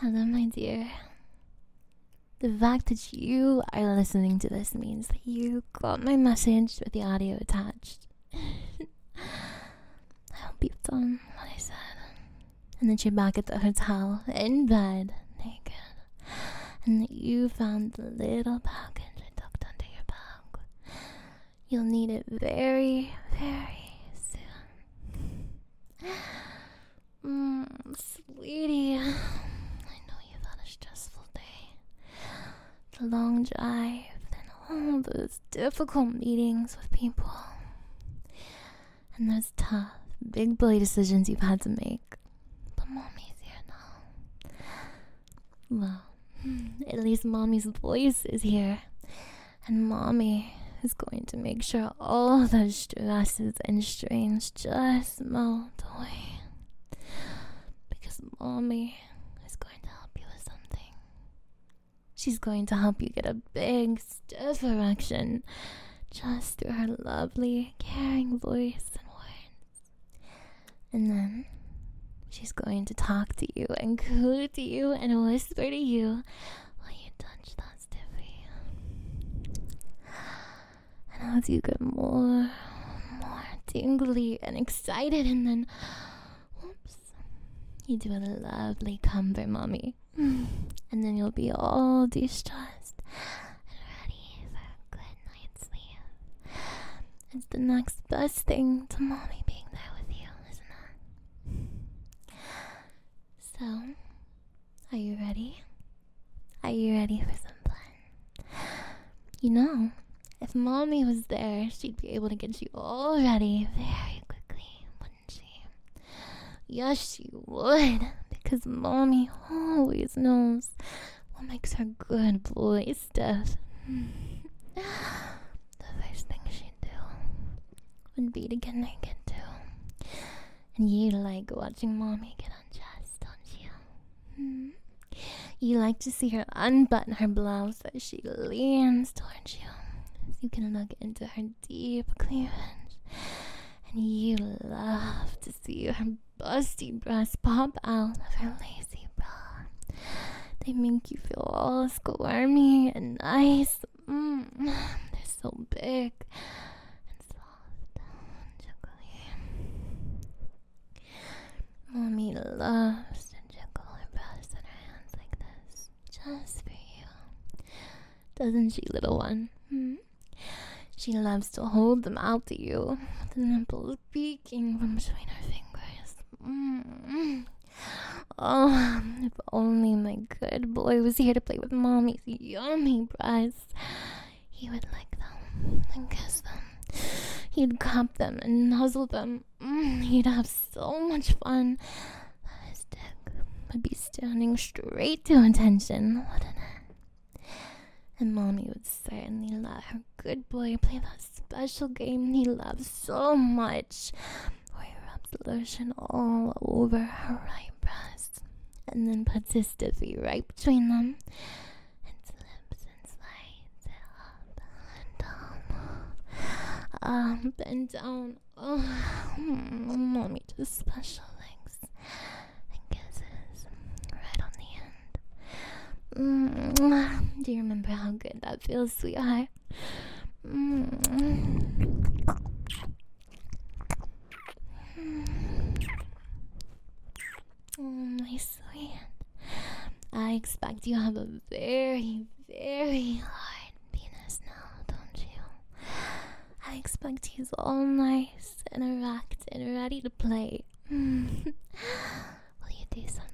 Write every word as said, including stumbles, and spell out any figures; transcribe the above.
Hello, my dear. The fact that you are listening to this means that you got my message with the audio attached. I hope you've done what I said. And that you're back at the hotel, in bed, naked. And that you found the little package I tucked under your bag. You'll need it very, very soon. Mmm, sweetie. I know you've had a stressful day. The long drive, then all those difficult meetings with people. And those tough, big boy decisions you've had to make. But Mommy's here now. Well, at least Mommy's voice is here. And Mommy is going to make sure all those stresses and strains just melt away. Because Mommy is going to help you with something. She's going to help you get a big, stiff erection just through her lovely, caring voice and words. And then she's going to talk to you and coo to you and whisper to you while you touch that stiffy. And as you get more, more tingly and excited, and then, whoops, you do a lovely come for Mommy. And then you'll be all de-stressed and ready for a good night's sleep. It's the next best thing to Mommy being there with you, isn't it? So, are you ready? Are you ready for some fun? You know, if Mommy was there, she'd be able to get you all ready very quickly, wouldn't she? Yes, she would, because Mommy always knows what makes her good boy stiff. The first thing she'd do would be to get naked too. And you like watching Mommy get undressed, don't you? Hmm? You like to see her unbutton her blouse as she leans towards you, so you can look into her deep cleavage. And you love to see her busty breasts pop out of her lacy bra. They make you feel all squirmy and nice. Mm, they're so big and soft and jiggly. Mommy loves to jiggle her breasts in her hands like this, just for you. Doesn't she, little one? Hmm? She loves to hold them out to you, with the nipples peeking from between her fingers. Mm. Oh, if only my good boy was here to play with Mommy's yummy breasts. He would lick them and kiss them. He'd cup them and nuzzle them. Mm, he'd have so much fun. His dick would be standing straight to attention, wouldn't it? And Mommy would certainly let her good boy play that special game he loves so much, where he rubs lotion all over her right breast, and then puts his stiffy right between them, and slips and slides it up and down, up and down. Oh, Mommy does special things and kisses right on the end. Mm. Do you remember how good that feels, sweetheart? Mm. Oh, my sweet. I expect you have a very, very hard penis now, don't you? I expect he's all nice and erect and ready to play. Will you do some